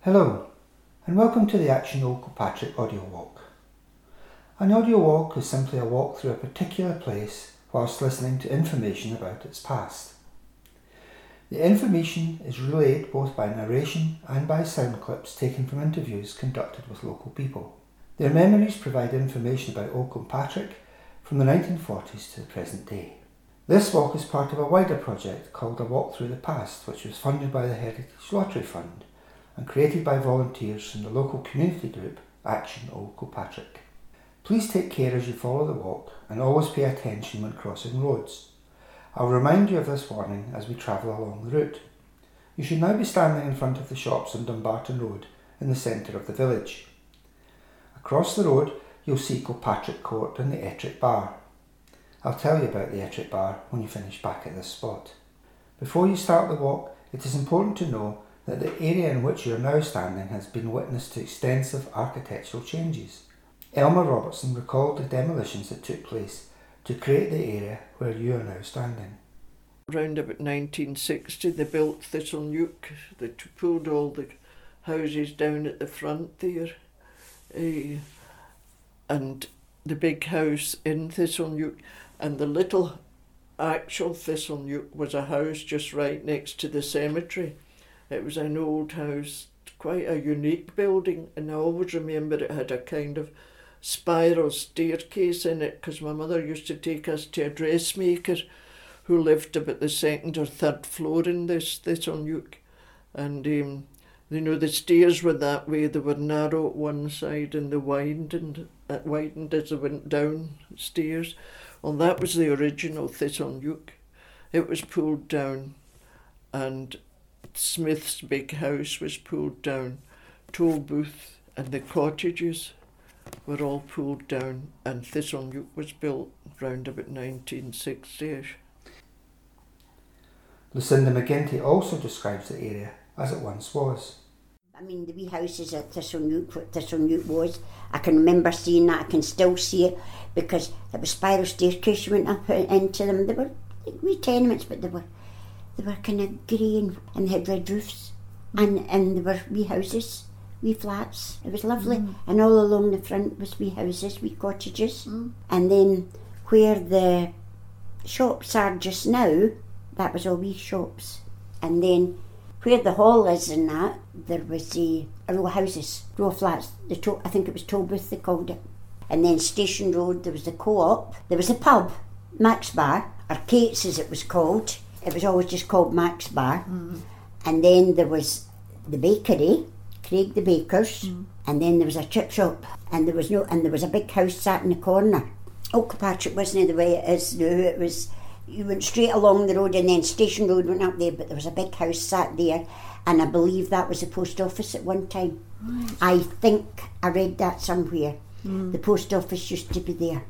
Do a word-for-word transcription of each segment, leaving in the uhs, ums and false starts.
Hello, and welcome to the Action Old Kilpatrick audio walk. An audio walk is simply a walk through a particular place whilst listening to information about its past. The information is relayed both by narration and by sound clips taken from interviews conducted with local people. Their memories provide information about Old Kilpatrick from the nineteen forties to the present day. This walk is part of a wider project called A Walk Through the Past, which was funded by the Heritage Lottery Fund and created by volunteers from the local community group Action Old Kilpatrick. Please take care as you follow the walk and always pay attention when crossing roads. I'll remind you of this warning as we travel along the route. You should now be standing in front of the shops on Dumbarton Road in the centre of the village. Across the road you'll see Kilpatrick Court and the Ettrick Bar. I'll tell you about the Ettrick Bar when you finish back at this spot. Before you start the walk, it is important to know that the area in which you are now standing has been witness to extensive architectural changes. Elmer Robertson recalled the demolitions that took place to create the area where you are now standing. Around about nineteen sixty they built Thistleneuk. They pulled all the houses down at the front there. Uh, and the big house in Thistleneuk and the little actual Thistleneuk was a house just right next to the cemetery. It was an old house, quite a unique building, and I always remember it had a kind of spiral staircase in it because my mother used to take us to a dressmaker who lived about the second or third floor in this Thistleneuk. And um, you know, the stairs were that way, they were narrow at one side and they widened, uh, widened as they went down stairs. Well, that was the original Thistleneuk. It was pulled down and Smith's big house was pulled down. Toll Booth and the cottages were all pulled down, and Thistleneuk was built round about nineteen sixty-ish. Lucinda McGinty also describes the area as it once was. I mean, the wee houses at Thistleneuk, what Thistleneuk was, I can remember seeing that, I can still see it, because there was spiral staircase you went up into them. They were like wee tenements, but they were they were kind of grey and, and they had red roofs, and, and there were wee houses, wee flats. It was lovely, mm. and all along the front was wee houses, wee cottages, mm. and then where the shops are just now, that was all wee shops, and then where the hall is and that, there was a, a row of houses, row of flats. The to- I think it was Toll Booth they called it. And then Station Road, there was the Co-op, there was a pub, Mac's Bar, or Kate's as it was called. It was always just called Mac's Bar. Mm. And then there was the bakery, Craig the Baker's, mm. and then there was a chip shop, and there was no, and there was a big house sat in the corner. Old Kilpatrick wasn't the way it is now. It was, you went straight along the road and then Station Road went up there, but there was a big house sat there, and I believe that was the post office at one time. Right. I think I read that somewhere. Mm. The post office used to be there.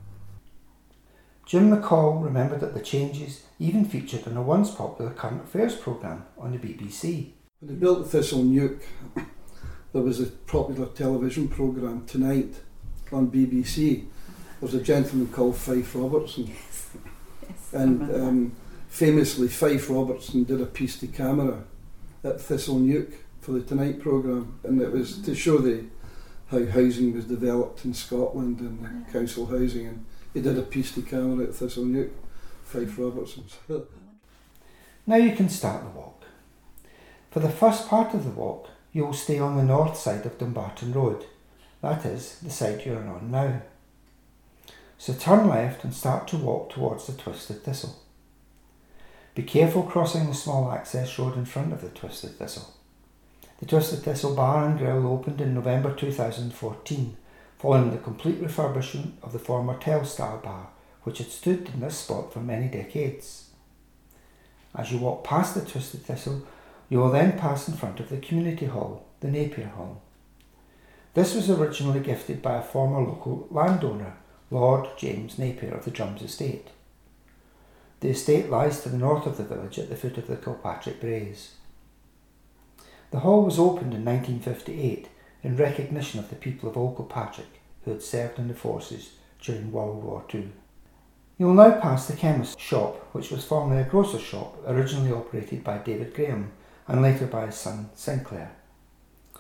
Jim McCall remembered that the changes even featured on a once popular current affairs programme on the B B C. When they built Thistleneuk, there was a popular television programme, Tonight, on B B C. There was a gentleman called Fife Robertson. Yes. Yes, and um, famously Fife Robertson did a piece de camera at Thistleneuk for the Tonight programme, and it was to show the how housing was developed in Scotland and the council housing, and he did a piece de camera at Thistleneuk, Fife Robertson. Now you can start the walk. For the first part of the walk, you will stay on the north side of Dumbarton Road, that is, the side you are on now. So turn left and start to walk towards the Twisted Thistle. Be careful crossing the small access road in front of the Twisted Thistle. The Twisted Thistle Bar and Grill opened in November two thousand fourteen, following the complete refurbishment of the former Telstar bar, which had stood in this spot for many decades. As you walk past the Twisted Thistle, you will then pass in front of the community hall, the Napier Hall. This was originally gifted by a former local landowner, Lord James Napier of the Drums Estate. The estate lies to the north of the village at the foot of the Kilpatrick Braes. The hall was opened in nineteen fifty-eight in recognition of the people of Old Kilpatrick who had served in the forces during World War Two. You will now pass the chemist's shop, which was formerly a grocer's shop originally operated by David Graham and later by his son Sinclair.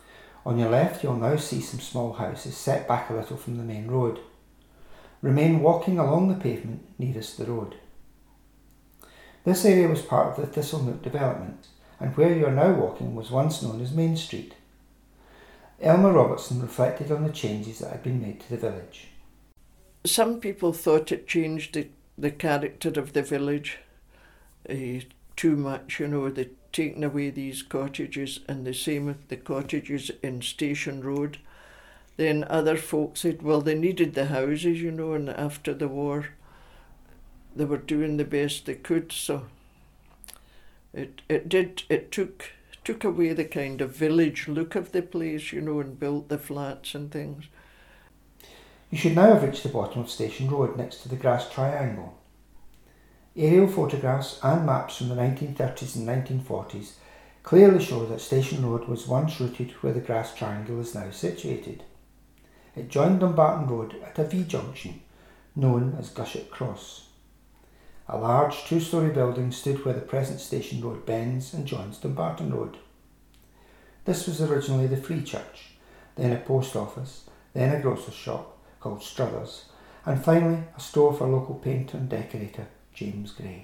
On your left you'll now see some small houses set back a little from the main road. Remain walking along the pavement nearest the road. This area was part of the Thistleneuk development, and where you are now walking was once known as Main Street. Elmer Robertson reflected on the changes that had been made to the village. Some people thought it changed the, the character of the village uh, too much, you know, they'd taken away these cottages, and the same with the cottages in Station Road. Then other folk said, well, they needed the houses, you know, and after the war they were doing the best they could, so it it did, it took took away the kind of village look of the place, you know, and built the flats and things. You should now have reached the bottom of Station Road next to the grass triangle. Aerial photographs and maps from the nineteen thirties and nineteen forties clearly show that Station Road was once routed where the grass triangle is now situated. It joined Dumbarton Road at a V-junction, known as Gushett Cross. A large two-storey building stood where the present Station Road bends and joins Dumbarton Road. This was originally the Free Church, then a post office, then a grocer's shop called Struthers, and finally a store for local painter and decorator James Gray.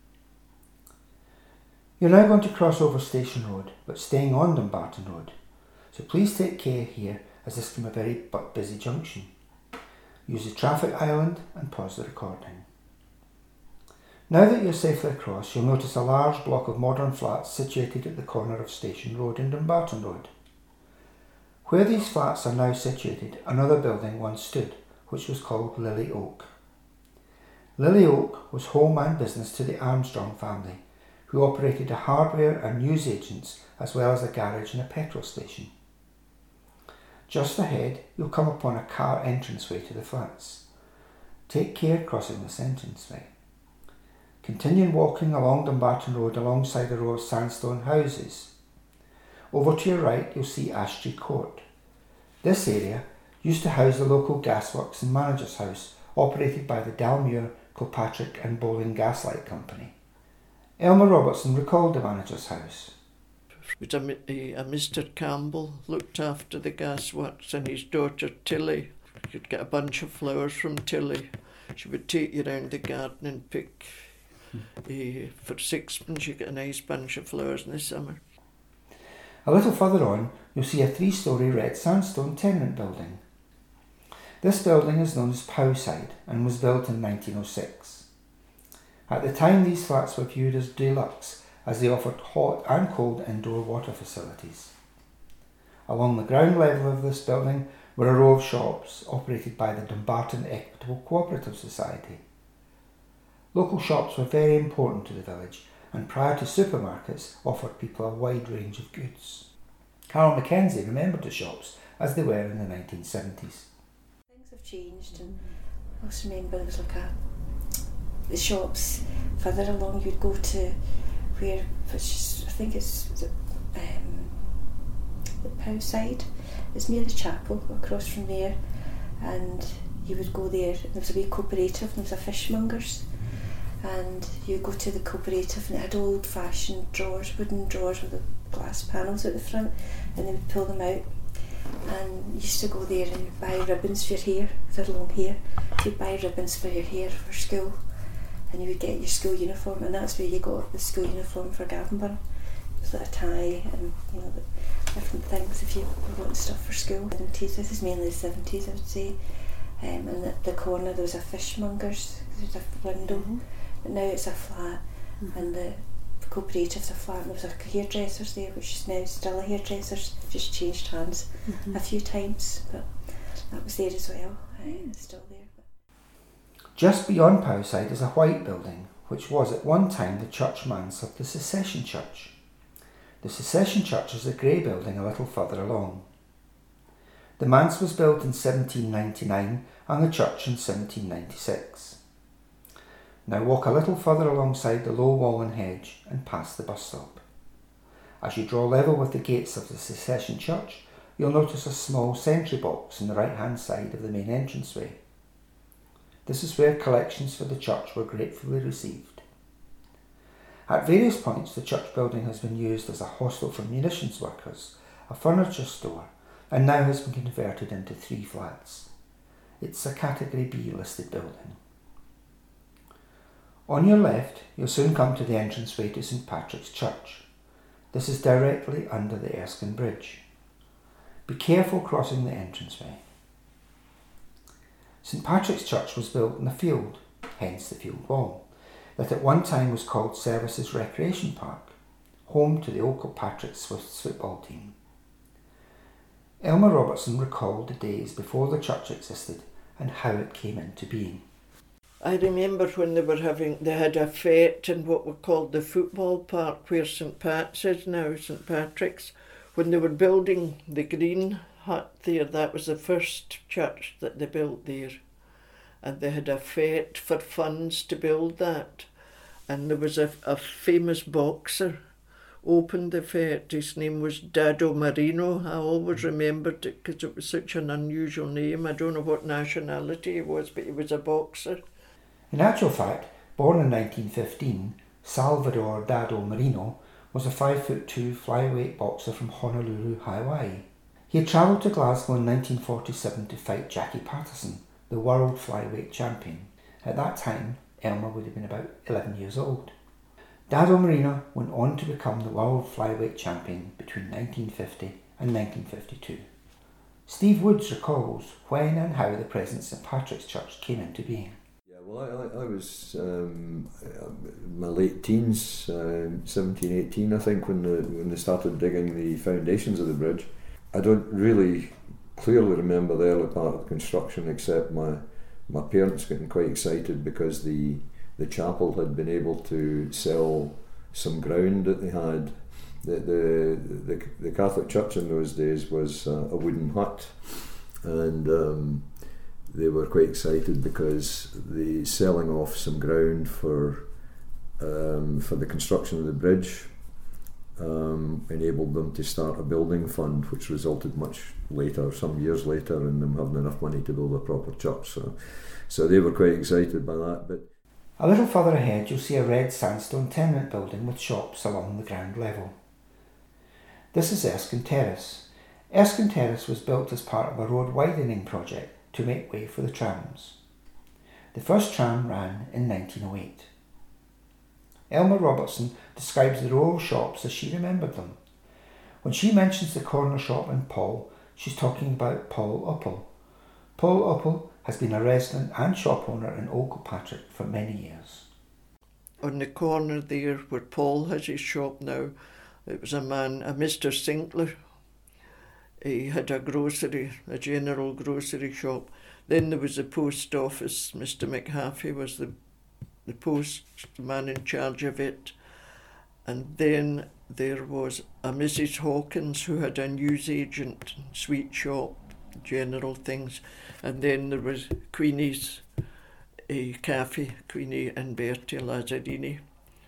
You're now going to cross over Station Road, but staying on Dumbarton Road, so please take care here as this can be a very but busy junction. Use the traffic island and pause the recording. Now that you're safely across, you'll notice a large block of modern flats situated at the corner of Station Road and Dumbarton Road. Where these flats are now situated, another building once stood, which was called Lily Oak. Lily Oak was home and business to the Armstrong family, who operated a hardware and newsagents as well as a garage and a petrol station. Just ahead, you'll come upon a car entranceway to the flats. Take care crossing this entranceway. Continue walking along Dumbarton Road alongside a row of sandstone houses. Over to your right, you'll see Ashtree Court. This area used to house the local gasworks and manager's house, operated by the Dalmuir, Kilpatrick and Bowling Gaslight Company. Elmer Robertson recalled the manager's house. It was a, a, a Mister Campbell looked after the gasworks, and his daughter Tilly. You could get a bunch of flowers from Tilly. She would take you round the garden and pick. Uh, for sixpence you get a nice bunch of flowers in the summer. A little further on, you'll see a three-storey red sandstone tenement building. This building is known as Powside and was built in nineteen oh six. At the time, these flats were viewed as deluxe, as they offered hot and cold indoor water facilities. Along the ground level of this building were a row of shops operated by the Dumbarton Equitable Cooperative Society. Local shops were very important to the village, and prior to supermarkets offered people a wide range of goods. Carol Mackenzie remembered the shops as they were in the nineteen seventies. Things have changed, and I also remember it was like a, the shops further along you'd go to where, which is, I think it's the, um, the Powside, it's near the chapel, across from there, and you would go there, and there was a wee cooperative, and there was a fishmonger's, and you go to the cooperative and it had old fashioned drawers, wooden drawers with the glass panels at the front, and they would pull them out, and you used to go there and you'd buy ribbons for your hair, for long hair, you'd buy ribbons for your hair for school, and you would get your school uniform, and that's where you got the school uniform for Gardenburn. It was like a tie and, you know, different things if you were wanting stuff for school. This is mainly the seventies, I would say, um, and at the corner there was a fishmonger's, there was a window. Mm-hmm. But now it's a flat, mm-hmm. and the cooperative's a flat, and there was a hairdresser's there, which is now still a hairdresser's, just changed hands mm-hmm. a few times, but that was there as well. Aye, it's still there. But. Just beyond Powside is a white building, which was at one time the church manse of the Secession Church. The Secession Church is a grey building a little further along. The manse was built in seventeen ninety-nine and the church in seventeen ninety-six. Now walk a little further alongside the low wall and hedge and past the bus stop. As you draw level with the gates of the Secession Church, you'll notice a small sentry box on the right hand side of the main entranceway. This is where collections for the church were gratefully received. At various points, the church building has been used as a hostel for munitions workers, a furniture store, and now has been converted into three flats. It's a Category B listed building. On your left, you'll soon come to the entranceway to St Patrick's Church. This is directly under the Erskine Bridge. Be careful crossing the entranceway. St Patrick's Church was built in a field, hence the field wall, that at one time was called Services Recreation Park, home to the O'Kilpatrick Swifts football team. Elmer Robertson recalled the days before the church existed and how it came into being. I remember when they were having, they had a fete in what were called the football park where St Pat's is now, St Patrick's. When they were building the green hut there, that was the first church that they built there. And they had a fete for funds to build that. And there was a, a famous boxer opened the fete. His name was Dado Marino. I always remembered it because it was such an unusual name. I don't know what nationality he was, but he was a boxer. In actual fact, born in nineteen fifteen, Salvador Dado Marino was a five foot two flyweight boxer from Honolulu, Hawaii. He had travelled to Glasgow in nineteen forty-seven to fight Jackie Patterson, the world flyweight champion. At that time, Elmer would have been about eleven years old. Dado Marino went on to become the world flyweight champion between nineteen fifty and nineteen fifty-two. Steve Woods recalls when and how the present St Patrick's Church came into being. Yeah, well, I, I was um, in my late teens, um, seventeen, eighteen, I think, when the, when they started digging the foundations of the bridge. I don't really clearly remember the early part of the construction, except my my parents getting quite excited because the the chapel had been able to sell some ground that they had. The the the, the Catholic Church in those days was uh, a wooden hut, and um, they were quite excited because the selling off some ground for um, for the construction of the bridge um, enabled them to start a building fund, which resulted much later, some years later, in them having enough money to build a proper church. So, so they were quite excited by that. But a little further ahead, you'll see a red sandstone tenement building with shops along the ground level. This is Erskine Terrace. Erskine Terrace was built as part of a road widening project to make way for the trams. The first tram ran in nineteen oh eight. Elmer Robertson describes the row of shops as she remembered them. When she mentions the corner shop in Paul, she's talking about Paul Uppel. Paul Uppel has been a resident and shop owner in O'Kilpatrick for many years. On the corner there where Paul has his shop now, it was a man, a Mister Sinkler. He had a grocery, a general grocery shop. Then there was the post office. Mister McHaffey was the the postman in charge of it. And then there was a Missus Hawkins who had a newsagent, sweet shop, general things. And then there was Queenie's a cafe, Queenie and Bertie Lazzarini.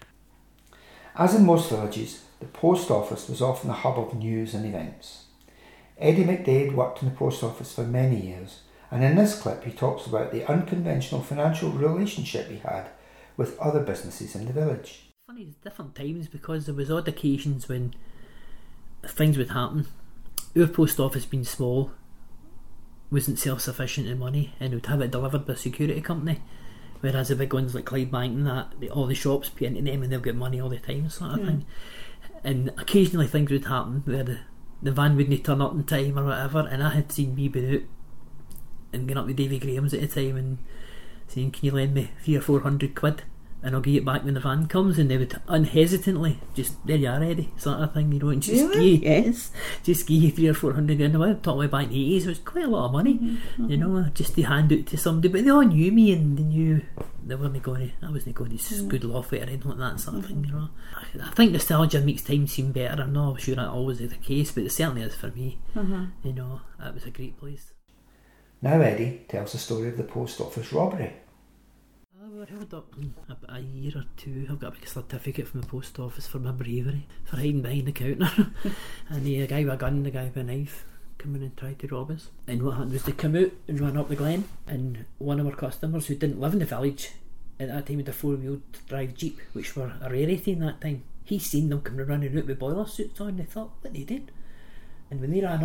As in most villages, the post office was often a hub of news and events. Eddie McDade worked in the post office for many years, and in this clip he talks about the unconventional financial relationship he had with other businesses in the village. Funny, it's different times because there was odd occasions when things would happen. Our post office, being small, wasn't self-sufficient in money and would have it delivered by a security company, whereas the big ones like Clydebank and that, they, all the shops pay into them and they've got money all the time, sort of mm. thing. And occasionally things would happen where the, the van wouldn't turn up in time or whatever, and I had seen me be out and going up to Davy Graham's at the time and saying, can you lend me three or four hundred quid and I'll give it back when the van comes, and they would unhesitantly just, there you are, Eddie, sort of thing, you know, and just really? give you, yes, just give you three or four hundred, and I was talking way back in the eighties, it was quite a lot of money, mm-hmm. you know, just to hand out to somebody, but they all knew me and they knew they weren't going to, I wasn't going to scoodle off with or anything like that sort of thing, you know. I, I think nostalgia makes time seem better. I'm not sure that always is the case, but it certainly is for me, mm-hmm. you know, it was a great place. Now Eddie tells the story of the post office robbery. I was held up a, a year or two. I've got a big certificate from the post office for my bravery, for hiding behind the counter. And the guy with a gun, the guy with a knife, come in and tried to rob us. And what happened was they come out and ran up the glen, and one of our customers who didn't live in the village at that time had a four-wheel drive Jeep, which were a rarity in that time. He seen them coming running out with boiler suits on, and they thought, what are they doing? And when they ran up,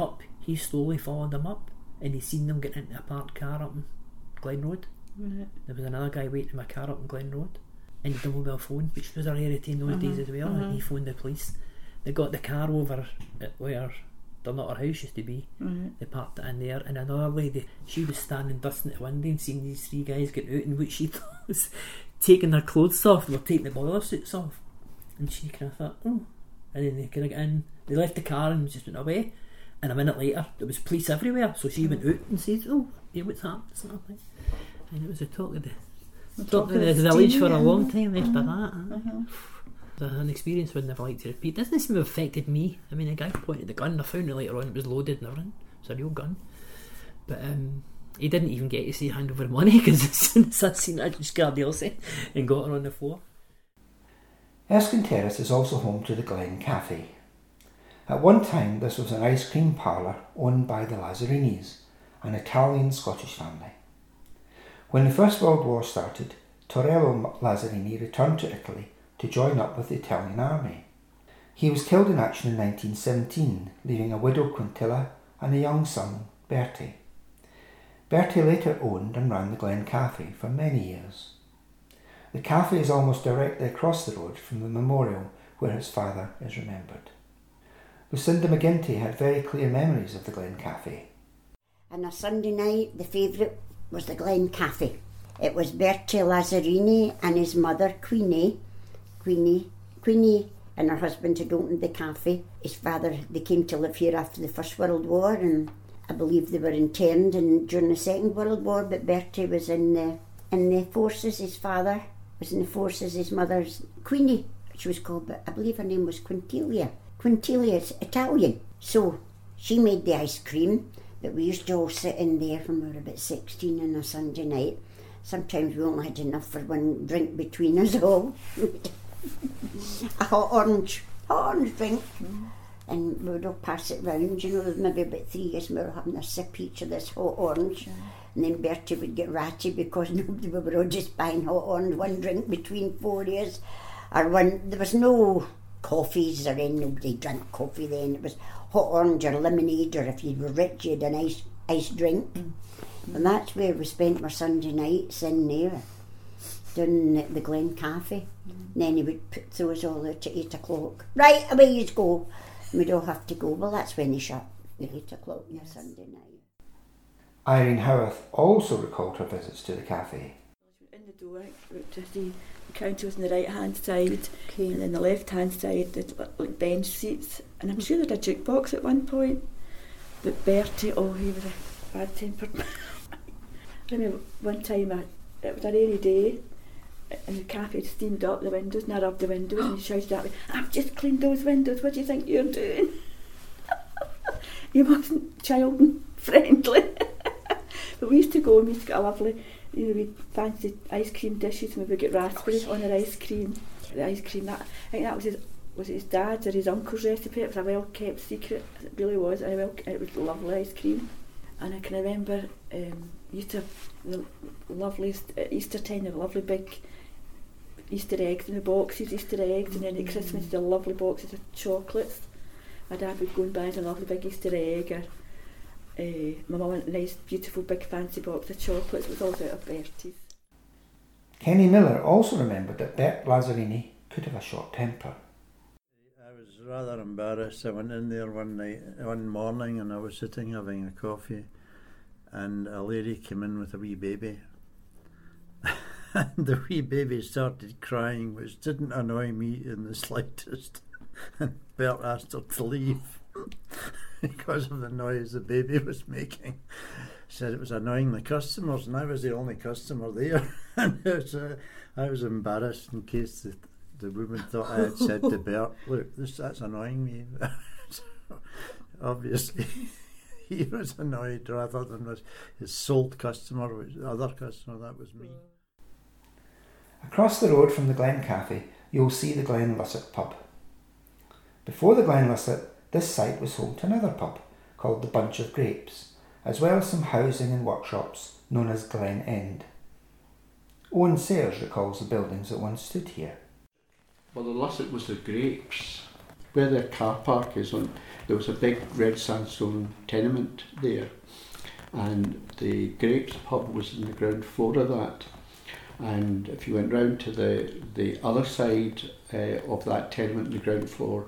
he slowly followed them up, and he seen them getting into a parked car up in Glen Road. Right. There was another guy waiting in a car up in Glen Road, and he had a mobile phone, which was a rarity in those Uh-huh, days as well, uh-huh. and he phoned the police. They got the car over at where their little house used to be. Right. They parked it in there, and another lady, she was standing dusting at the window and seeing these three guys get out, and what she thought was taking their clothes off. They were taking the boiler suits off, and she kind of thought, oh. And then they kind of got in, they left the car and just went away, and a minute later there was police everywhere, so she went out and said, oh, yeah, what's happened, sort of thing. And it was a talk of the, The talk talk of the of the village for a team, long yeah. time after Uh-huh, that. uh-huh. An experience I'd never like to repeat. Doesn't seem to have affected me. I mean, a guy pointed the gun, I found it later on, it was loaded and everything. It's a real gun. But um, he didn't even get to say hand over money, because as soon as I seen it, I just grabbed Elsie and got her on the floor. Erskine Terrace is also home to the Glen Cafe. At one time this was an ice cream parlour owned by the Lazzarinis, an Italian-Scottish family. When the First World War started, Torello Lazzarini returned to Italy to join up with the Italian army. He was killed in action in nineteen seventeen, leaving a widow Quintilla and a young son, Bertie. Bertie later owned and ran the Glen Cafe for many years. The cafe is almost directly across the road from the memorial where his father is remembered. Lucinda McGinty had very clear memories of the Glen Cafe. On a Sunday night, the favourite was the Glen Cafe. It was Bertie Lazzarini and his mother, Queenie. Queenie, Queenie and her husband had opened the cafe. His father, they came to live here after the First World War, and I believe they were interned in, during the Second World War, but Bertie was in the, in the forces. His father was in the forces. His mother's Queenie, she was called, but I believe her name was Quintilia. Quintilia's Italian. So she made the ice cream, but we used to all sit in there when we were about sixteen on a Sunday night. Sometimes we only had enough for one drink between us all. A hot orange, hot orange drink. Mm. And we would all pass it round, you know, there was maybe about three of us, we were having a sip each of this hot orange. Mm. And then Bertie would get ratty because nobody, we were all just buying hot orange, one drink between four of us. Or one, there was no coffees or anything, nobody drank coffee then. It was hot orange or lemonade, or if you were rich, you had an ice, ice drink. Mm. And that's where we spent our Sunday nights, in there, down at the Glen Cafe. Mm. And then he would put, throw us all out at eight o'clock. Right, away you go. And we'd all have to go. Well, that's when he shut, at eight o'clock on a Sunday night. Irene Howarth also recalled her visits to the cafe. In the door, to see the counter was on the right hand side, okay. And then the left hand side, the like bench seats, and I'm sure they had a jukebox at one point. But Bertie, oh, he was a bad tempered man. I remember one time, I, it was a rainy day, and the cafe had steamed up the windows, and I rubbed the windows, and he shouted at me, "I've just cleaned those windows, what do you think you're doing?" He wasn't child friendly. But we used to go and we used to get a lovely, you know, we fancy ice cream dishes, and we would get raspberry on our ice cream. The ice cream, that I think that was his, was it his dad's or his uncle's recipe. It was a well kept secret. It really was. And well, it was lovely ice cream. And I can remember um, used to have the loveliest at Easter time, the lovely big Easter eggs in the boxes, Easter eggs, and then at Christmas the lovely boxes of chocolates. My dad would go and buy a lovely big Easter egg, or uh, my mum went a nice beautiful big fancy box of chocolates. It was all out of Bertie's. Kenny Miller also remembered that Bert Lazzarini could have a short temper. I was rather embarrassed. I went in there one night, one morning, and I was sitting having a coffee, and a lady came in with a wee baby. And the wee baby started crying, which didn't annoy me in the slightest. And Bert asked her to leave because of the noise the baby was making. Said it was annoying the customers, and I was the only customer there. And it was, uh, I was embarrassed in case the, the woman thought I had said to Bert, "Look, this that's annoying me." So, obviously, he was annoyed rather than his, his sole customer, which the other customer, that was me. Across the road from the Glen Cafe, you'll see the Glen Lusset pub. Before the Glen Lusset, this site was home to another pub called the Bunch of Grapes, as well as some housing and workshops known as Glen End. Owen Sayers recalls the buildings that once stood here. Well, the Lusset was the Grapes, where the car park is on, there was a big red sandstone tenement there, and the Grapes pub was in the ground floor of that. And if you went round to the, the other side uh, of that tenement in the ground floor,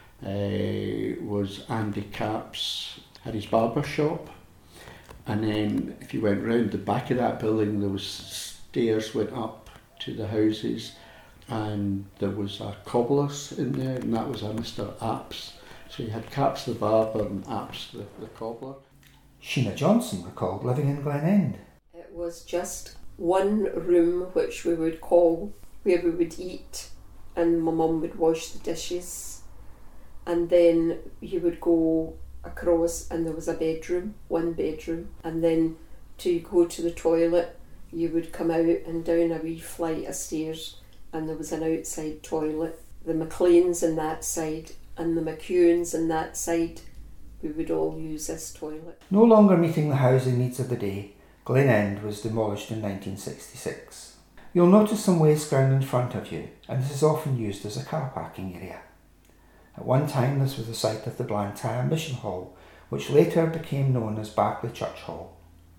uh, was Andy Capps, had his barber shop. And then if you went round the back of that building, there was stairs went up to the houses, and there was a cobbler's in there, and that was a Mister Apps. So you had Capps the barber and Apps the, the cobbler. Sheena Johnson recalled living in Glen End. It was just one room which we would call where we would eat, and my mum would wash the dishes, and then you would go across and there was a bedroom, one bedroom, and then to go to the toilet you would come out and down a wee flight of stairs and there was an outside toilet. The McLeans on that side and the McEwens on that side, we would all use this toilet. No longer meeting the housing needs of the day, Glen End was demolished in nineteen sixty-six. You'll notice some waste ground in front of you, and this is often used as a car parking area. At one time this was the site of the Blantyre Mission Hall, which later became known as Barclay Church Hall.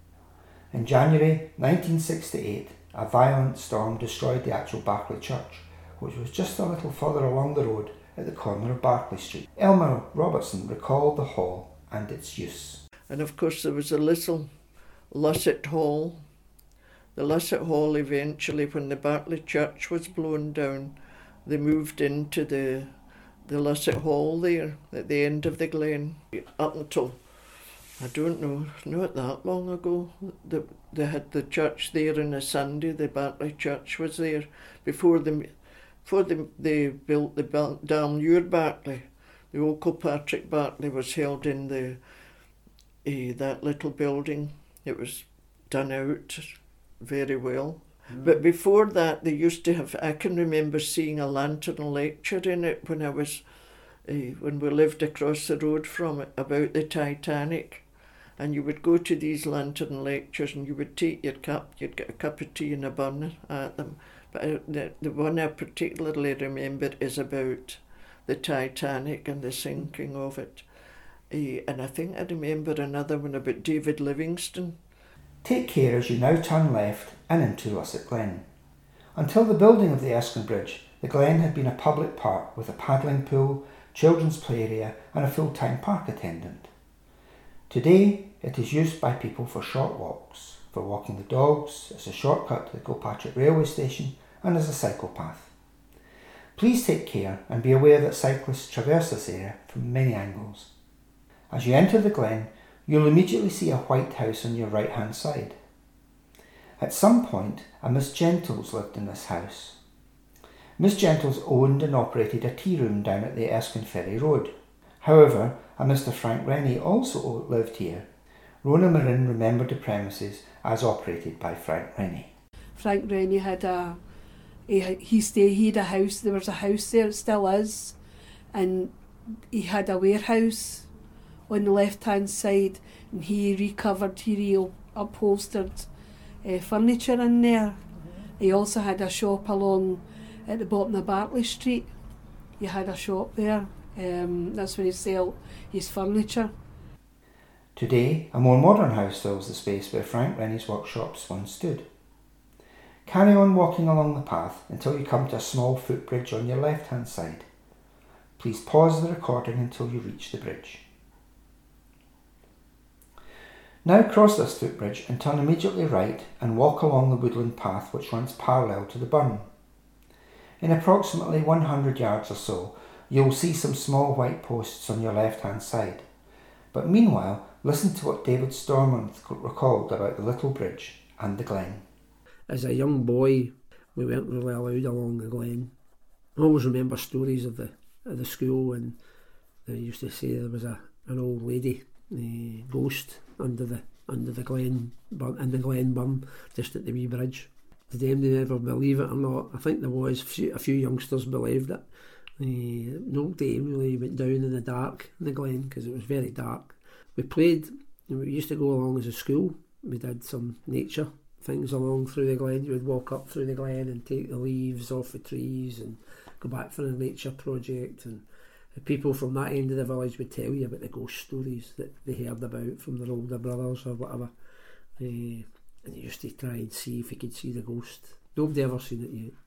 In January nineteen sixty-eight, a violent storm destroyed the actual Barclay Church, which was just a little further along the road at the corner of Barclay Street. Elmer Robertson recalled the hall and its use. And of course there was a little Lusset Hall. The Lusset Hall eventually, when the Barclay Church was blown down, they moved into the the Lusset Hall there at the end of the glen. Up until, I don't know, not that long ago, the, they had the church there on a Sunday. The Barclay Church was there before the before they, they built the Dalmuir Barclay. The old Kilpatrick Barclay was held in the uh, that little building. It was done out very well. Mm. But before that, they used to have, I can remember seeing a lantern lecture in it when I was, uh, when we lived across the road from it, about the Titanic. And you would go to these lantern lectures and you would take your cup, you'd get a cup of tea and a bun at them. But I, the, the one I particularly remember is about the Titanic and the sinking of it. Uh, and I think I remember another one about David Livingstone. Take care as you now turn left and into Lusset Glen. Until the building of the Erskine Bridge, the Glen had been a public park with a paddling pool, children's play area and a full-time park attendant. Today it is used by people for short walks, for walking the dogs, as a shortcut to the Kilpatrick railway station and as a cycle path. Please take care and be aware that cyclists traverse this area from many angles. As you enter the Glen, you'll immediately see a white house on your right hand side. At some point, a Miss Gentles lived in this house. Miss Gentles owned and operated a tea room down at the Erskine Ferry Road. However, a Mister Frank Rennie also lived here. Rona Marin remembered the premises as operated by Frank Rennie. Frank Rennie had a, he, he stayed, he had a house, there was a house there, it still is, and he had a warehouse on the left hand side, and he recovered, he re-upholstered uh, furniture in there. Mm-hmm. He also had a shop along at the bottom of Barclay Street. He had a shop there, um, that's where he sell his furniture. Today, a more modern house fills the space where Frank Rennie's workshops once stood. Carry on walking along the path until you come to a small footbridge on your left hand side. Please pause the recording until you reach the bridge. Now cross this footbridge and turn immediately right and walk along the woodland path which runs parallel to the burn. In approximately one hundred yards or so, you will see some small white posts on your left hand side. But meanwhile, listen to what David Stormont recalled about the little bridge and the Glen. As a young boy, we weren't really allowed along the Glen. I always remember stories of the of the school, and they used to say there was a an old lady, a ghost, under the under the Glen in the Glen burn, just at the wee bridge. Did anybody ever believe it or not? I think there was a few, a few youngsters believed it. Uh, no dame really went down in the dark in the Glen because it was very dark. We played, and we used to go along as a school. We did some nature things along through the Glen. You would walk up through the Glen and take the leaves off the trees and go back for a nature project, and the people from that end of the village would tell you about the ghost stories that they heard about from their older brothers or whatever. Uh, and they used to try and see if you could see the ghost. Nobody ever seen it yet.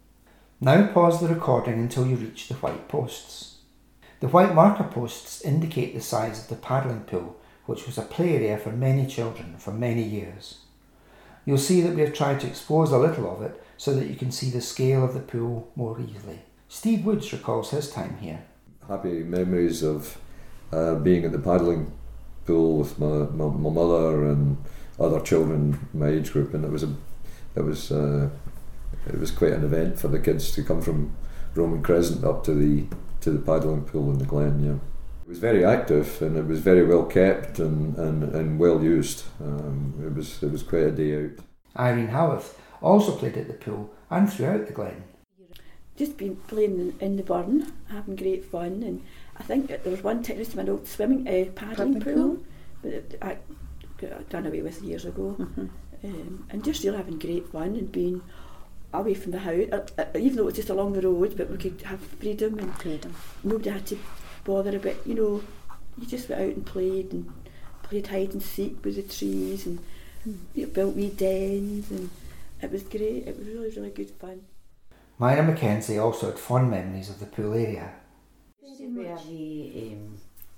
Now pause the recording until you reach the white posts. The white marker posts indicate the size of the paddling pool, which was a play area for many children for many years. You'll see that we have tried to expose a little of it so that you can see the scale of the pool more easily. Steve Woods recalls his time here. Happy memories of uh, being at the paddling pool with my, my, my mother and other children in my age group, and it was a it was uh, it was quite an event for the kids to come from Roman Crescent up to the to the paddling pool in the Glen. Yeah, it was very active and it was very well kept and, and, and well used. Um, it was it was quite a day out. Irene Howarth also played at the pool and throughout the Glen. Just been playing in the burn, having great fun, and I think that there was one time in an old swimming uh, paddling, paddling pool, pool, but it, I got done away with years ago, mm-hmm. um, and just still having great fun and being away from the house, uh, uh, even though it was just along the road, but we could have freedom and freedom. Nobody had to bother about, you know, you just went out and played and played hide and seek with the trees and mm. you know, built wee dens, and it was great. It was really, really good fun. Myra Mackenzie also had fond memories of the pool area. We had a wee, um,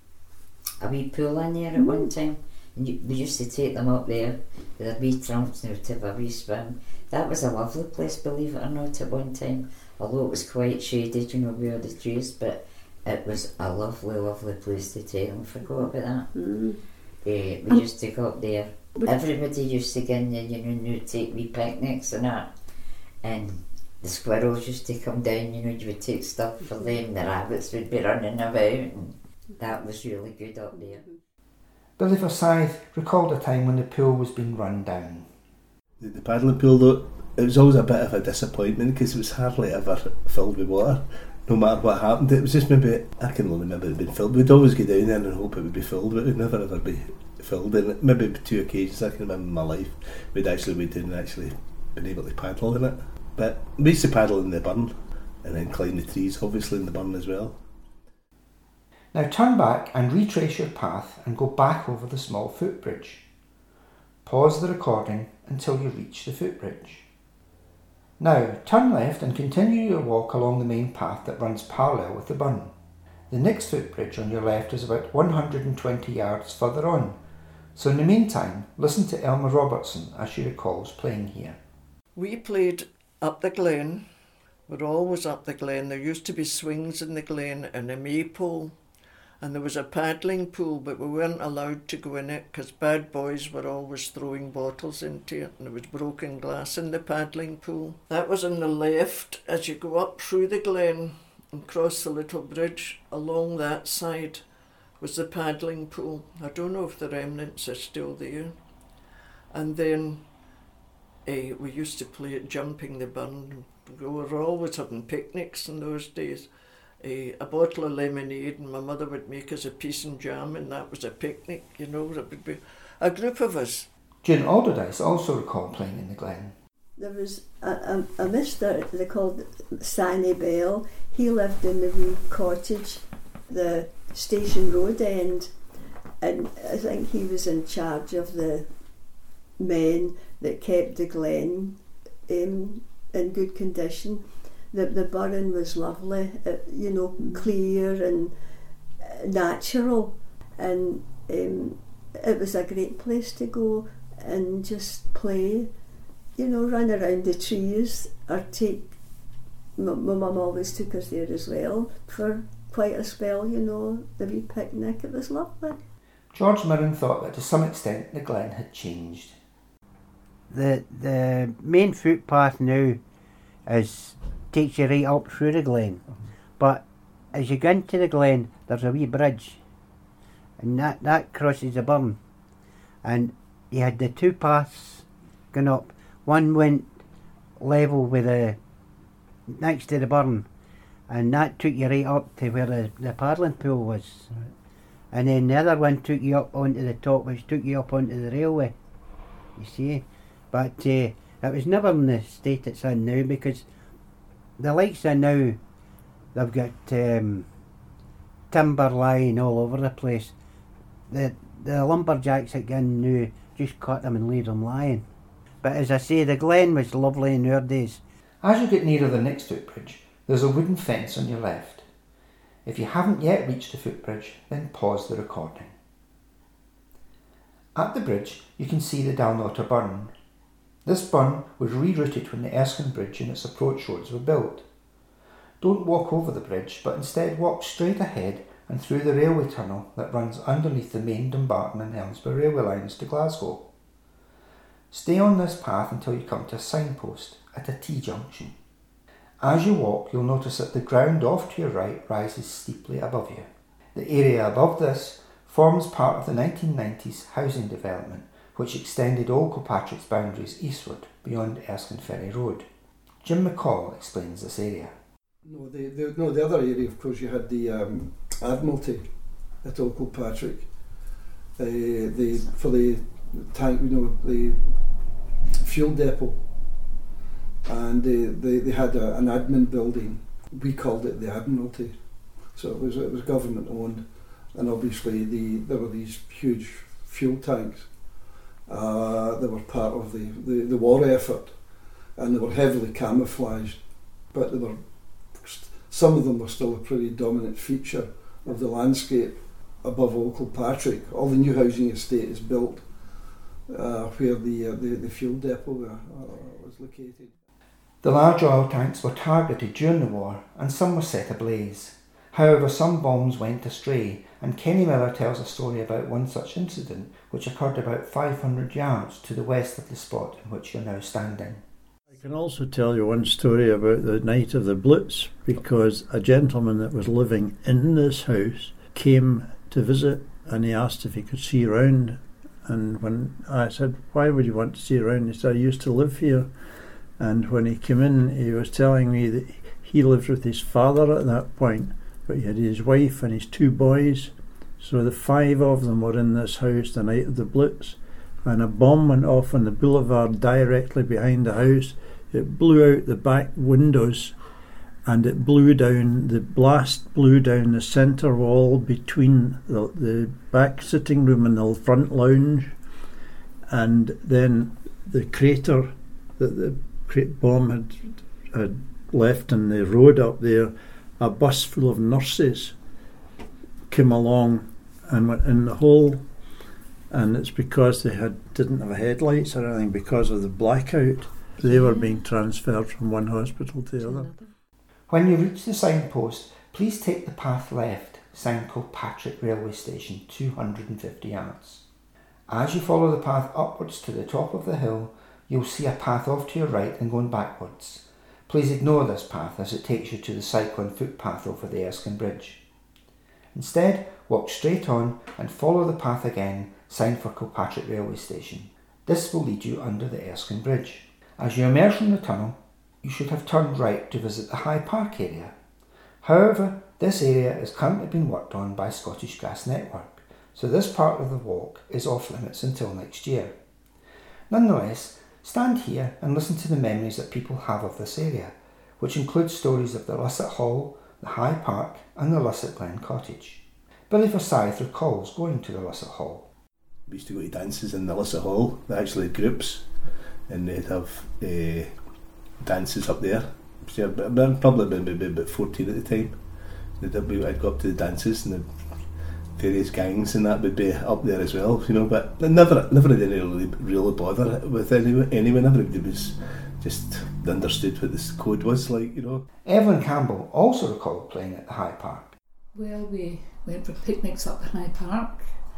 a wee pool in there at mm. one time, and you, we used to take them up there with their wee trunks and to have a wee swim. That was a lovely place, believe it or not, at one time, although it was quite shaded, you know, with all the trees, but it was a lovely, lovely place to take them. I forgot about that. Mm. Uh, we used to go up there. Everybody used to get in there, you know, and you'd take wee picnics and that, and the squirrels used to come down, you know, you would take stuff for them, the rabbits would be running about, and that was really good up there. Billy Forsyth recalled a time when the pool was being run down. The, the paddling pool, though, it was always a bit of a disappointment because it was hardly ever filled with water, no matter what happened. It was just maybe, I can only remember it being filled. We'd always go down there and hope it would be filled, but it would never ever be filled. And maybe two occasions I can remember in my life, we'd actually, we didn't actually been able to paddle in it. But we used to paddle in the burn and then climb the trees, obviously, in the burn as well. Now turn back and retrace your path and go back over the small footbridge. Pause the recording until you reach the footbridge. Now turn left and continue your walk along the main path that runs parallel with the burn. The next footbridge on your left is about one hundred twenty yards further on, so in the meantime listen to Elma Robertson as she recalls playing here. We played up the Glen. We're always up the Glen. There used to be swings in the Glen and a maypole, and there was a paddling pool, but we weren't allowed to go in it because bad boys were always throwing bottles into it, and there was broken glass in the paddling pool. That was on the left as you go up through the Glen and cross the little bridge. Along that side was the paddling pool. I don't know if the remnants are still there. And then Uh, we used to play at jumping the burn. We were always having picnics in those days. Uh, a bottle of lemonade, and my mother would make us a piece and jam, and that was a picnic, you know. It would be a group of us. June Alderdice also recalled playing in the Glen. There was a, a, a mister they called Sanny Bell. He lived in the wee cottage, the Station Road end, and I think he was in charge of the men that kept the Glen um, in good condition. The the burn was lovely, uh, you know, clear and uh, natural, and um, it was a great place to go and just play, you know, run around the trees or take. My, my mum always took us there as well for quite a spell, you know, the wee picnic. It was lovely. George Mirren thought that to some extent the Glen had changed. The the main footpath now is takes you right up through the Glen, but as you go into the Glen there's a wee bridge, and that, that crosses the burn, and you had the two paths going up. One went level with the next to the burn, and that took you right up to where the, the paddling pool was, right. And then the other one took you up onto the top, which took you up onto the railway, you see. But uh, it was never in the state it's in now, because the likes of now, they've got um, timber lying all over the place. The the lumberjacks that got in new just cut them and leave them lying. But as I say, the glen was lovely in our days. As you get nearer the next footbridge, there's a wooden fence on your left. If you haven't yet reached the footbridge, then pause the recording. At the bridge, you can see the Dalnotter Burn. This burn was rerouted when the Erskine Bridge and its approach roads were built. Don't walk over the bridge, but instead walk straight ahead and through the railway tunnel that runs underneath the main Dumbarton and Helensburgh railway lines to Glasgow. Stay on this path until you come to a signpost at a T-junction. As you walk, you'll notice that the ground off to your right rises steeply above you. The area above this forms part of the nineteen nineties housing development, which extended Old Kilpatrick's boundaries eastward beyond Erskine Ferry Road. Jim McCall explains this area. No, the, the, no, the other area, of course, you had the um, Admiralty at Old Kilpatrick. Uh, the, for the tank, you know, the fuel depot. And they, they, they had a, an admin building. We called it the Admiralty. So it was it was government owned, and obviously the there were these huge fuel tanks. Uh, they were part of the, the, the war effort, and they were heavily camouflaged, but they were some of them were still a pretty dominant feature of the landscape above Old Kilpatrick. All the new housing estate is built uh, where the, uh, the the fuel depot uh, was located. The large oil tanks were targeted during the war and some were set ablaze. However, some bombs went astray, and Kenny Miller tells a story about one such incident which occurred about five hundred yards to the west of the spot in which you're now standing. I can also tell you one story about the night of the Blitz, because a gentleman that was living in this house came to visit and he asked if he could see round. And when I said, "Why would you want to see around?" He said, "I used to live here." And when he came in, he was telling me that he lived with his father at that point, but he had his wife and his two boys. So the five of them were in this house the night of the Blitz, and a bomb went off on the boulevard directly behind the house. It blew out the back windows, and it blew down, the blast blew down the centre wall between the, the back sitting room and the front lounge, and then the crater that the bomb had, had left in the road up there, a bus full of nurses came along and went in the hole, and it's because they had didn't have headlights or anything because of the blackout. They were being transferred from one hospital to the other. When you reach the signpost, please take the path left, signed Kilpatrick Railway Station, two hundred fifty yards. As you follow the path upwards to the top of the hill, you'll see a path off to your right and going backwards. Please ignore this path as it takes you to the cyclone footpath over the Erskine Bridge. Instead, walk straight on and follow the path again, signed for Kilpatrick Railway Station. This will lead you under the Erskine Bridge. As you emerge from the tunnel, you should have turned right to visit the High Park area. However, this area is currently being worked on by Scottish Gas Network, so this part of the walk is off limits until next year. Nonetheless, stand here and listen to the memories that people have of this area, which includes stories of the Lusset Hall, the High Park and the Lusset Glen Cottage. Billy Forsyth recalls going to the Lusset Hall. We used to go to dances in the Lusset Hall. They actually had groups, and they'd have uh, dances up there. So I'd probably been about fourteen at the time. I'd go up to the dances, and the various gangs and that would be up there as well, you know. But never, never did any really, really bother with anyone. Anyone, everybody was just understood what this code was like, you know. Evelyn Campbell also recalled playing at the High Park. Well, we went for picnics up at High Park,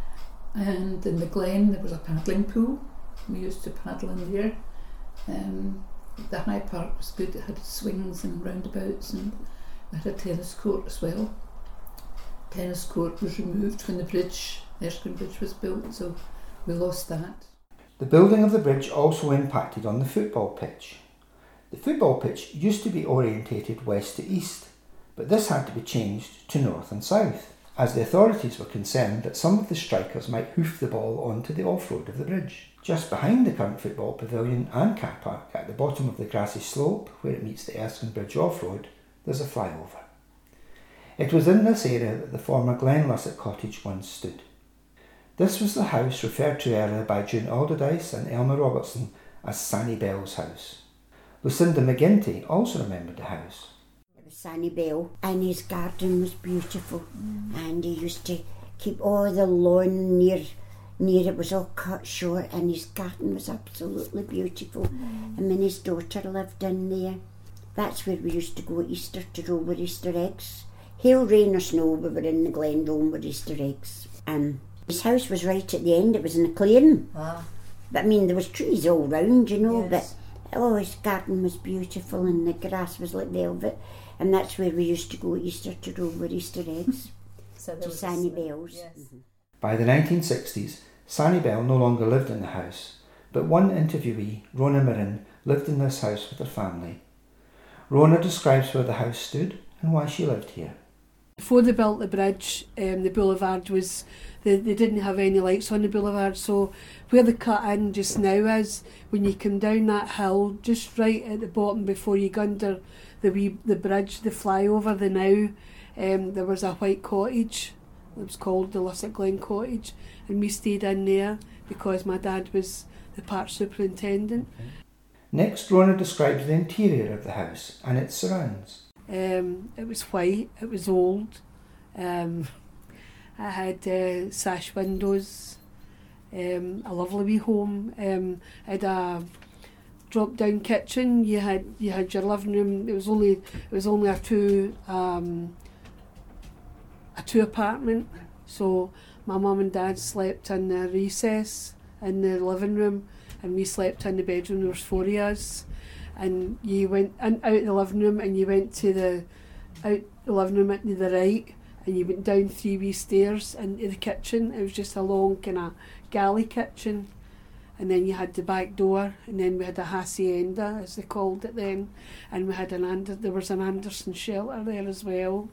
and in the Glen there was a paddling pool. We used to paddle in there. Um, the High Park was good. It had swings and roundabouts, and we had a tennis court as well. Tennis court was removed when the bridge, Erskine Bridge, was built, so we lost that. The building of the bridge also impacted on the football pitch. The football pitch used to be orientated west to east, but this had to be changed to north and south, as the authorities were concerned that some of the strikers might hoof the ball onto the off-road of the bridge. Just behind the current football pavilion and car park, at the bottom of the grassy slope where it meets the Erskine Bridge off-road, there's a flyover. It was in this area that the former Glen Lusset cottage once stood. This was the house referred to earlier by June Alderdice and Elmer Robertson as Sanny Bell's house. Lucinda McGinty also remembered the house. It was Sanny Bell, and his garden was beautiful, mm. and he used to keep all the lawn near near it was all cut short, and his garden was absolutely beautiful. Mm. And then his daughter lived in there. That's where we used to go at Easter to roll with Easter eggs. Hail, rain or snow, we were in the glen rolling with Easter eggs. Um, his house was right at the end, it was in a clearing. Ah. But I mean, there was trees all round, you know, Yes. but oh, his garden was beautiful and the grass was like velvet. And that's where we used to go at Easter to roll with Easter eggs. So to Sanny Bell's. Yes. Mm-hmm. By the nineteen sixties, Sanny Bell no longer lived in the house, but one interviewee, Rona Marin, lived in this house with her family. Rona describes where the house stood and why she lived here. Before they built the bridge, um, the boulevard was, they, they didn't have any lights on the boulevard, so where the cut in just now is, when you come down that hill, just right at the bottom before you go under the wee, the bridge, the flyover, the now, um, there was a white cottage. It was called the Lusset Glen Cottage, and we stayed in there because my dad was the park superintendent. Next, Rona describes the interior of the house and its surrounds. Um, it was white, it was old, um, I had uh, sash windows, um, a lovely wee home. Um, I had a drop down kitchen. You had you had your living room. It was only it was only a two um, a two apartment. So my mum and dad slept in the recess in the living room, and we slept in the bedroom. There was four of us, and you went in, out the living room, and you went to the out the living room to the right, and you went down three wee stairs into the kitchen. It was just a long kind of galley kitchen, and then you had the back door, and then we had a hacienda, as they called it then, and we had an Ander- there was an Anderson shelter there as well.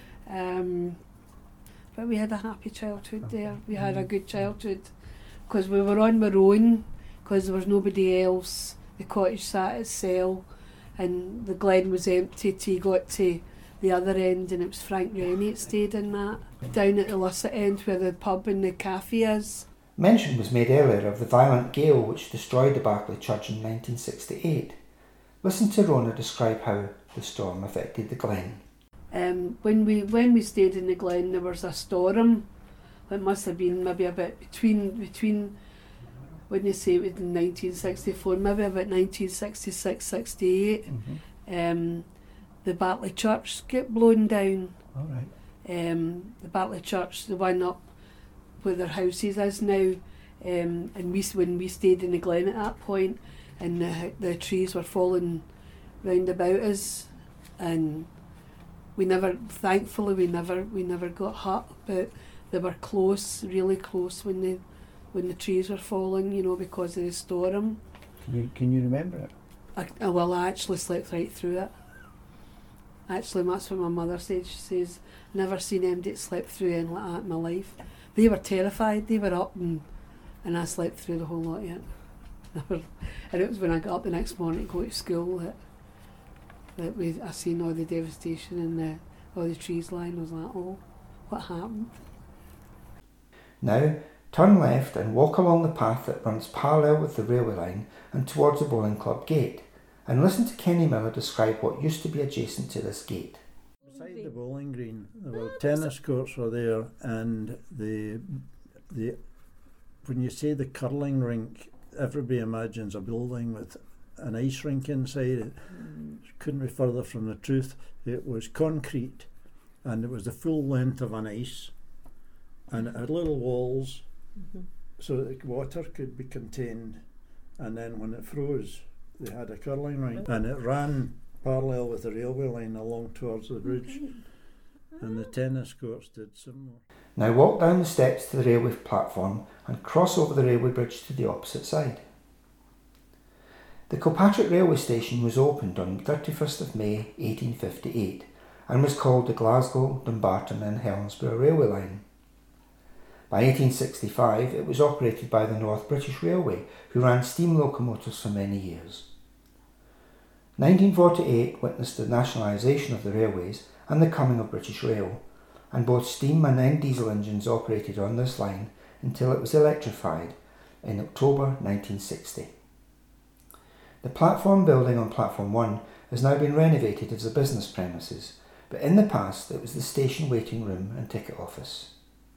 Um, but we had a happy childhood there. We had a good childhood because we were on our own, because there was nobody else. The cottage sat itself, and the glen was empty till you got to the other end, and it was Frank Rennie that stayed in that. Down at the Lusset end where the pub and the cafe is. Mention was made earlier of the violent gale which destroyed the Barclay Church in nineteen sixty-eight. Listen to Rona describe how the storm affected the glen. Um, when we when we stayed in the glen, there was a storm. It must have been maybe about between between when they say it was in nineteen sixty-four, maybe about nineteen sixty-six, sixty-eight. Mm-hmm. Um, the Barclay Church got blown down. All right. Um, the Barclay Church, the one up where their houses is now, um, and we when we stayed in the glen at that point, and the the trees were falling round about us, and we never, thankfully, we never we never got hurt, but they were close, really close when the when the trees were falling, you know, because of the storm. Can you can you remember it? I, I, well, I actually slept right through it. Actually, that's what my mother said. She says, never seen anybody that slept through anything like that in my life. They were terrified. They were up, and and I slept through the whole lot of it. Never, and it was when I got up the next morning to go to school that that we I seen all the devastation and the all the trees lying. I was like, oh, what happened? Now, turn left and walk along the path that runs parallel with the railway line and towards the bowling club gate, and listen to Kenny Miller describe what used to be adjacent to this gate. Beside the bowling green, there were tennis courts were there, and the the when you say the curling rink, everybody imagines a building with an ice rink inside it. Mm. Couldn't be further from the truth. It was concrete, and it was the full length of an ice, and it had little walls, mm-hmm. so that water could be contained, and then when it froze, they had a curling rink, and it ran parallel with the railway line along towards the bridge, and the tennis courts did similar. Now walk down the steps to the railway platform and cross over the railway bridge to the opposite side. The Kilpatrick railway station was opened on thirty-first of May eighteen fifty-eight and was called the Glasgow, Dumbarton and Helensburgh Railway Line. By eighteen sixty-five it was operated by the North British Railway, who ran steam locomotives for many years. nineteen forty-eight witnessed the nationalisation of the railways, and the coming of British Rail, and both steam and then diesel engines operated on this line until it was electrified in October nineteen sixty. The platform building on Platform one has now been renovated as a business premises, but in the past it was the station waiting room and ticket office.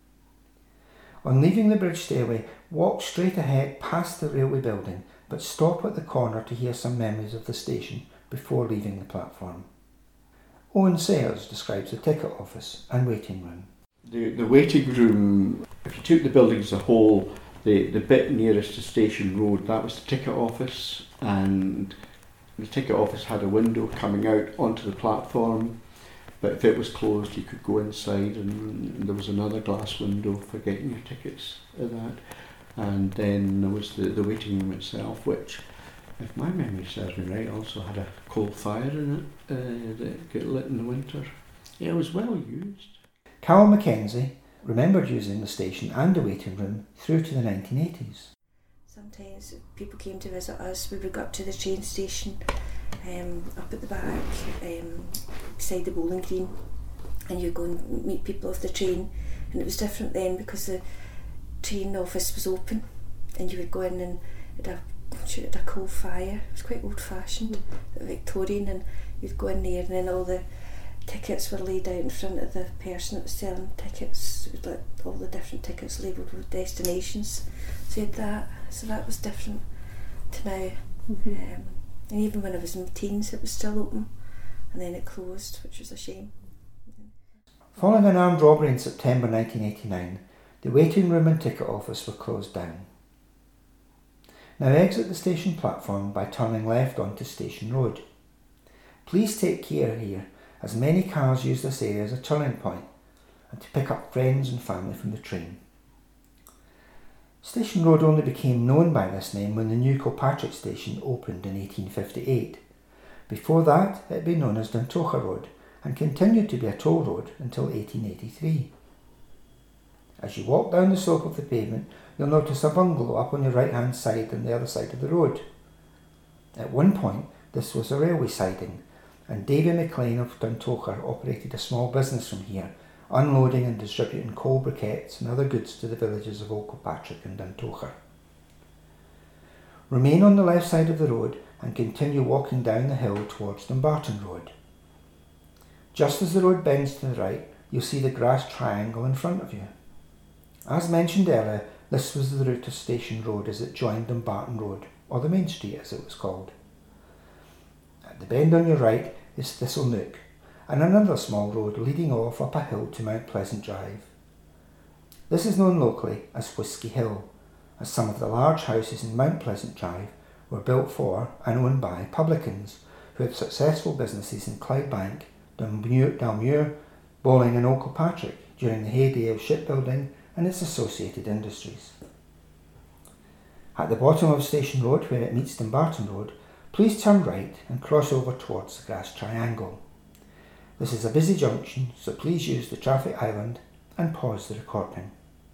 On leaving the bridge stairway, walk straight ahead past the railway building, but stop at the corner to hear some memories of the station before leaving the platform. Owen Sayers describes the ticket office and waiting room. The, the waiting room, if you took the building as a whole, the, the bit nearest to Station Road, that was the ticket office, and the ticket office had a window coming out onto the platform, but if it was closed you could go inside, and there was another glass window for getting your tickets at that. And then there was the, the waiting room itself, which, if my memory serves me right, also had a coal fire in it uh, that got lit in the winter. Yeah, it was well used. Carol Mackenzie remembered using the station and the waiting room through to the nineteen eighties. Sometimes if people came to visit us, we would go up to the train station, um, up at the back, um, beside the bowling green, and you'd go and meet people off the train. And it was different then because the train office was open, and you would go in and it had a, it had a coal fire. It was quite old fashioned, Victorian, and you'd go in there and then all the tickets were laid out in front of the person that was selling tickets, with like all the different tickets labelled with destinations. So you had that, so that was different to now. Mm-hmm. Um, and even when I was in my teens it was still open, and then it closed, which was a shame. Following an armed robbery in September nineteen eighty-nine, the waiting room and ticket office were closed down. Now exit the station platform by turning left onto Station Road. Please take care here, as many cars use this area as a turning point and to pick up friends and family from the train. Station Road only became known by this name when the new Kilpatrick station opened in eighteen fifty-eight. Before that it had been known as Duntocha Road and continued to be a toll road until eighteen eighty-three. As you walk down the slope of the pavement, you'll notice a bungalow up on your right hand side on the other side of the road. At one point this was a railway siding, and Davy McLean of Duntocha operated a small business from here, unloading and distributing coal briquettes and other goods to the villages of Old Kilpatrick and Duntocha. Remain on the left side of the road and continue walking down the hill towards Dumbarton Road. Just as the road bends to the right, you'll see the grass triangle in front of you. As mentioned earlier, this was the route of Station Road as it joined Dumbarton Road, or the Main Street as it was called. At the bend on your right is Thistle Nook, and another small road leading off up a hill to Mount Pleasant Drive. This is known locally as Whisky Hill, as some of the large houses in Mount Pleasant Drive were built for and owned by publicans who had successful businesses in Clydebank, Dalmuir, Dalmuir, Bowling and Old Kilpatrick during the heyday of shipbuilding and its associated industries. At the bottom of Station Road, where it meets Dumbarton Road, please turn right and cross over towards the grass triangle. This is a busy junction, so please use the traffic island and pause the recording.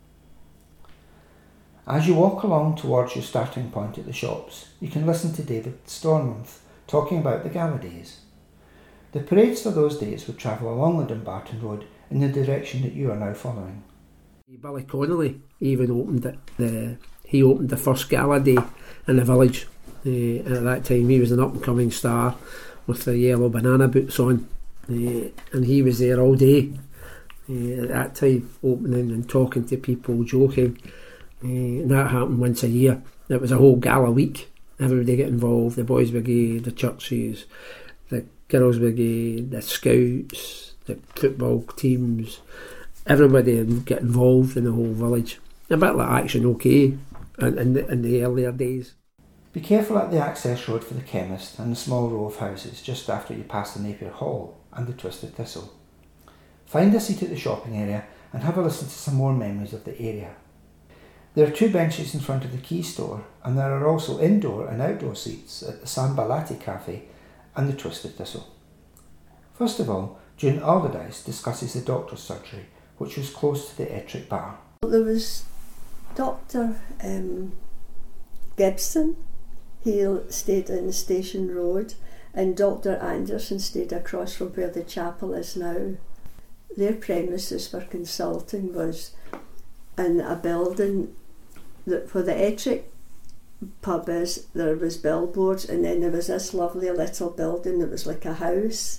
As you walk along towards your starting point at the shops, you can listen to David Stormonth talking about the gala days. The parades for those days would travel along the Dumbarton Road in the direction that you are now following. Billy Connolly even opened it. The, he opened the first gala day in the village. Uh, and at that time he was an up-and-coming star with the yellow banana boots on. Uh, and he was there all day uh, at that time, opening and talking to people, joking. Uh, and that happened once a year. It was a whole gala week. Everybody got involved, the boys brigade, the churches, the girls brigade, the scouts, the football teams. Everybody get involved in the whole village. A bit like Action OK in, in, the, in the earlier days. Be careful at the access road for the chemist and the small row of houses just after you pass the Napier Hall and the Twisted Thistle. Find a seat at the shopping area and have a listen to some more memories of the area. There are two benches in front of the Key store, and there are also indoor and outdoor seats at the Sambalati Cafe and the Twisted Thistle. First of all, June Allardyce discusses the doctor's surgery, which was close to the Ettrick Bar. There was Doctor um, Gibson. He stayed in the Station Road, and Doctor Anderson stayed across from where the chapel is now. Their premises for consulting was in a building that where the Ettrick pub is. There was billboards, and then there was this lovely little building that was like a house,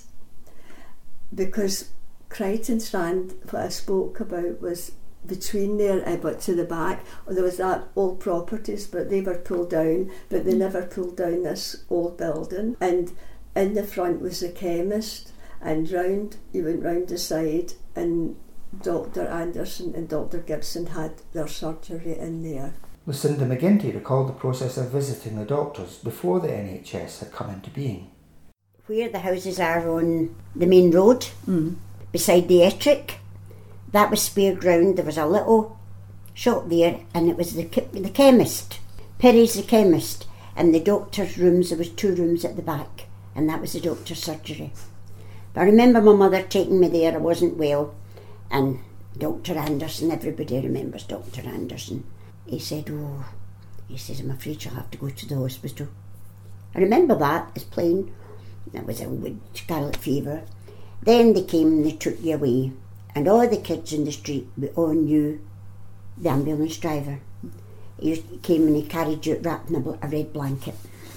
because Crichton Strand, what I spoke about, was between there uh, but to the back. There was that old properties, but they were pulled down, but they never pulled down this old building. And in the front was the chemist, and round you went round the side, and Doctor Anderson and Doctor Gibson had their surgery in there. Lucinda McGinty recalled the process of visiting the doctors before the N H S had come into being. Where the houses are on the main road, mm. beside the Ettrick, that was spare ground. There was a little shop there, and it was the the chemist, Perry's the chemist, and the doctor's rooms. There was two rooms at the back, and that was the doctor's surgery. But I remember my mother taking me there. I wasn't well, and Doctor Anderson, everybody remembers Doctor Anderson. He said, oh, he says, I'm afraid you'll have to go to the hospital. I remember that as plain. That was a with scarlet fever. Then they came and they took you away, and all the kids in the street, we all knew the ambulance driver. He, used, he came and he carried you wrapped in a, a red blanket,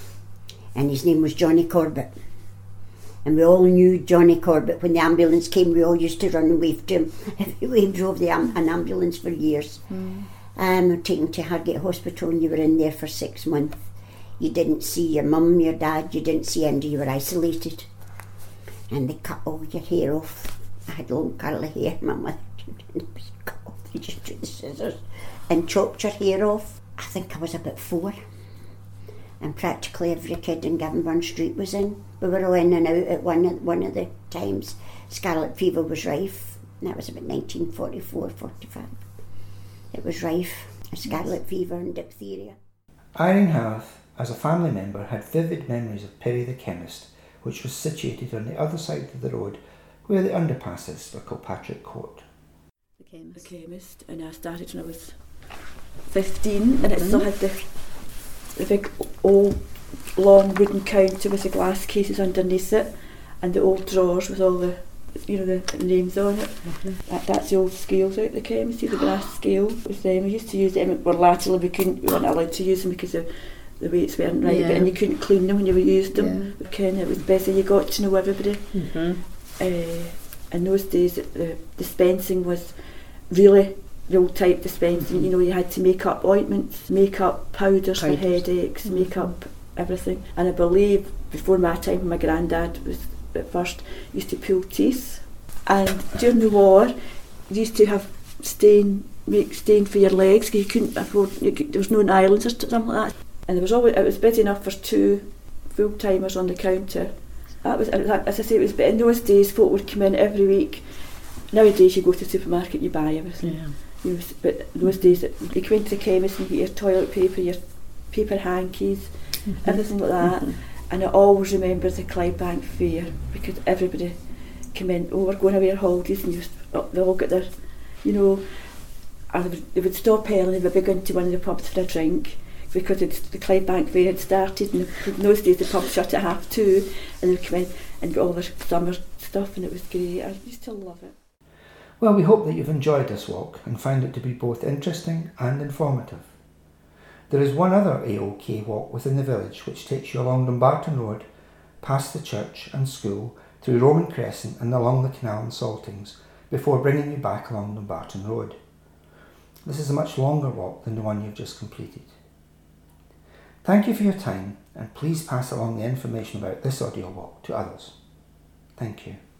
and his name was Johnny Corbett. And we all knew Johnny Corbett. When the ambulance came, we all used to run and wave to him. We drove the am- an ambulance for years. Mm. Um, taken to Hargate Hospital, and you were in there for six months. You didn't see your mum, your dad, you didn't see Andy, you were isolated. And they cut all your hair off. I had long curly hair, my mother cut off. They just took the scissors and chopped your hair off. I think I was about four. And practically every kid in Gavin Street was in. We were all in and out at one of, one of the times. Scarlet fever was rife. And that was about nineteen forty-four forty-five. It was rife, scarlet fever and diphtheria. Irene Howarth, as a family member, had vivid memories of Perry the chemist, which was situated on the other side of the road where the underpasses for Kilpatrick Court. The chemist. The chemist, and I started when I was fifteen, and it mm-hmm. still had the, the big old long wooden counter with the glass cases underneath it, and the old drawers with all the, you know, the names on it. Mm-hmm. That, that's the old scales out the chemistry, the brass scale was them. We used to use them, but latterly we couldn't, we weren't allowed to use them because the, the weights weren't right, yeah. but, and you couldn't clean them when you used them. Yeah. Kind of, it was better you got to know everybody. Mm-hmm. Uh, in those days, the dispensing was really the old type dispensing. Mm-hmm. You know, you had to make up ointments, make up powders, powders. for headaches, mm-hmm. make up everything. And I believe before my time, my granddad was at first used to pull teeth, and during the war you used to have stain, make stain for your legs because you couldn't afford, you could, there was no nylons or something like that, and there was always, it was busy enough for two full timers on the counter. That was, as I say, it was, but in those days folk would come in every week. Nowadays you go to the supermarket, you buy everything. Yeah. You know, but in those days you come into the chemist and you get your toilet paper, your paper hankies, mm-hmm. everything like that. Mm-hmm. And I always remember the Clydebank Fair because everybody came in, oh, we're going away on holidays, and you just, oh, they all got their, you know, or they would, they would stop early, they would be going to one of the pubs for a drink because it's, the Clydebank Fair had started, and in those days the pub shut at half two, and they would come in and get all their summer stuff, and it was great. I used to love it. Well, we hope that you've enjoyed this walk and found it to be both interesting and informative. There is one other A O K walk within the village which takes you along Dumbarton Road, past the church and school, through Roman Crescent and along the canal and Saltings, before bringing you back along Dumbarton Road. This is a much longer walk than the one you've just completed. Thank you for your time, and please pass along the information about this audio walk to others. Thank you.